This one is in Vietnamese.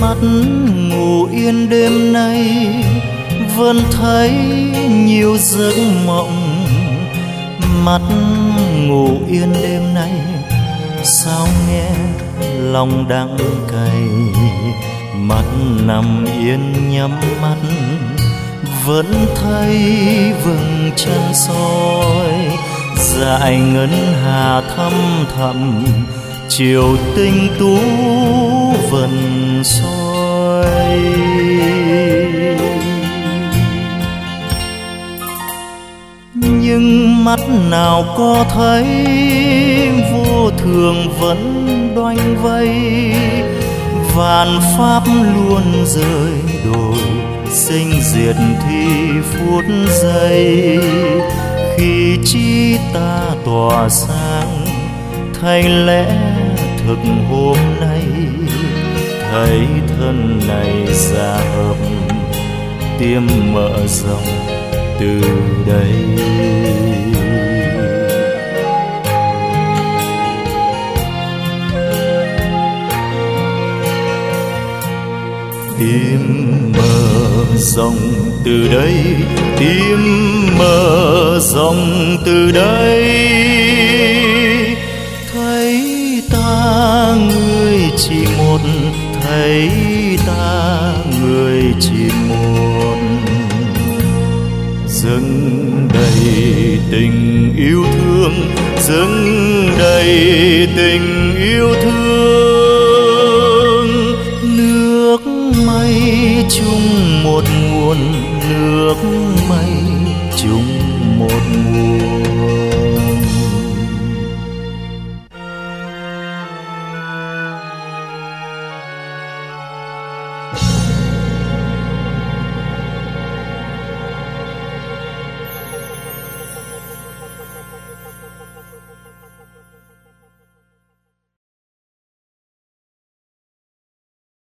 mắt ngủ yên đêm nay, vẫn thấy nhiều giấc mộng. Mắt ngủ yên đêm nay, sao nghe lòng đắng cay. Mắt nằm yên nhắm mắt, vẫn thấy vầng trăng soi. Dải ngân hà thăm thẳm, chiều tinh tú vần soi. Nhưng mắt nào có thấy vô thường vẫn đoanh vây. Vạn pháp luôn rơi đổi, sinh diệt thì phút giây. Khi chi ta tỏa sáng, thay lẽ thực hôm nay. Thấy thân này ra hợp, tiêm mở rộng từ đây. Tim mở rộng từ đây, tim mở rộng từ đây. Thấy ta người chỉ một, thấy ta người chỉ một. Dâng đầy tình yêu thương, dâng đầy tình yêu thương. Nước mây chung một nguồn, nước